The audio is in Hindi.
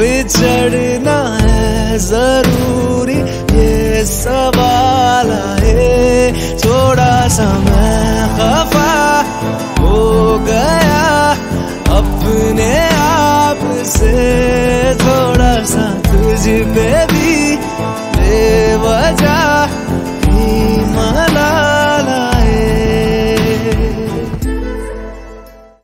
बिछड़ना है जरूरी, ये सवाल है। थोड़ा सा मैं खफा हो गया अपने आप से, थोड़ा सा तुझ पे